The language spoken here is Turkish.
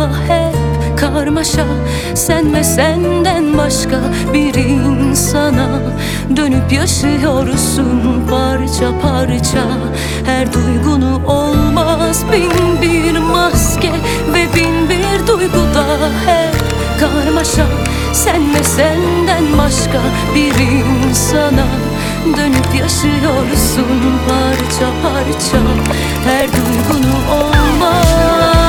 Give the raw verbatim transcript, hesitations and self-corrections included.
hep karmaşa. Sen ve senden başka bir insana dönüp yaşıyorsun parça parça. Her duygunu olmaz bin bir maske ve bin bir duyguda hep karmaşa. Sen ve senden başka bir insana dönüp yaşıyorsun parça parça. Her duygunu olmaz.